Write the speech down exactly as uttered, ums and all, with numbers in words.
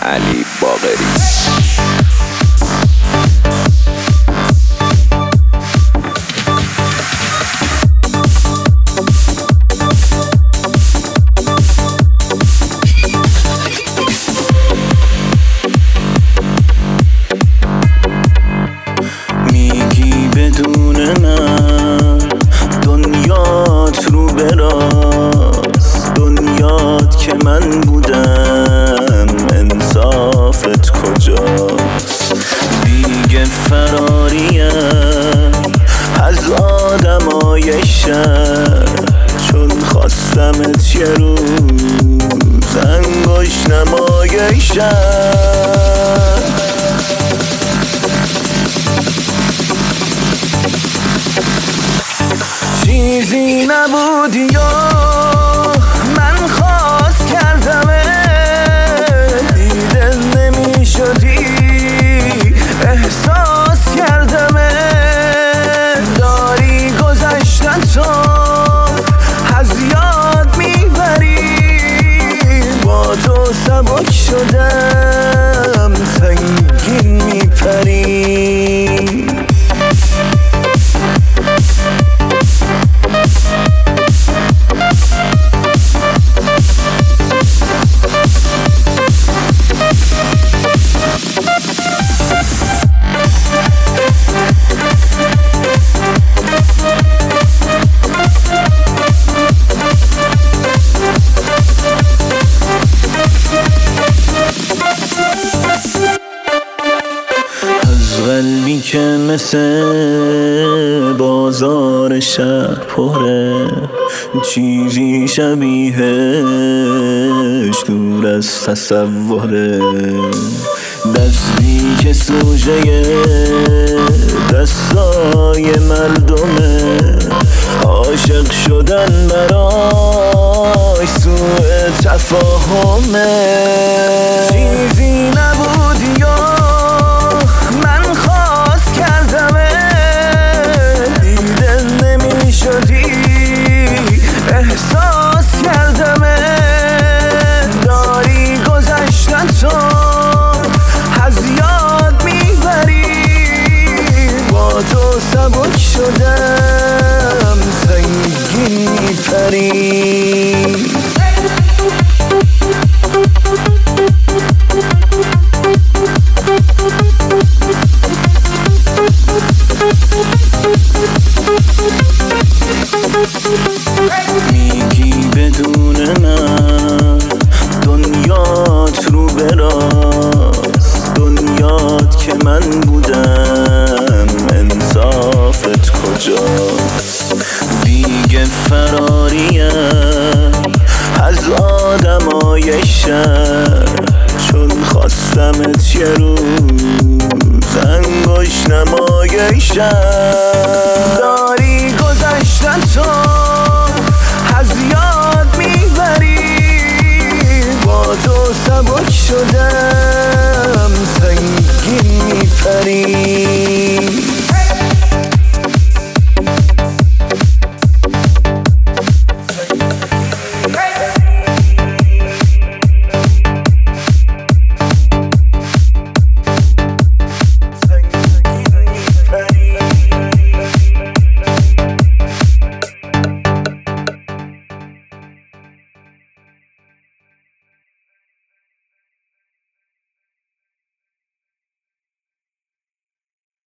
علی باقری. میگی بدون من دنیات رو براست، دنیات که من بودم انصافت کجاست؟ دیگه فراریم از آدمای شهر، چون خواستمت یه روز انگشت نمای شهر. چیزی نبودی یا من خواست کردمه، دیده نمی شدی احساس کردمه. داری گذشتن تو از یاد میبری، با تو سبک شدم سنگین میپری. قلبی که مثل بازار شهر پره، چیزی شبیهش دور از تصوره. دستی که سوژه دستای مردمه، عاشق شدن برای سوء تفاهمه. چیزی نبودی یا من خواست کردمه، دیده نمی شدی احساس کردمه. داری گذشتن تو از یاد میبری، با تو سبک شدم سنگین میپری.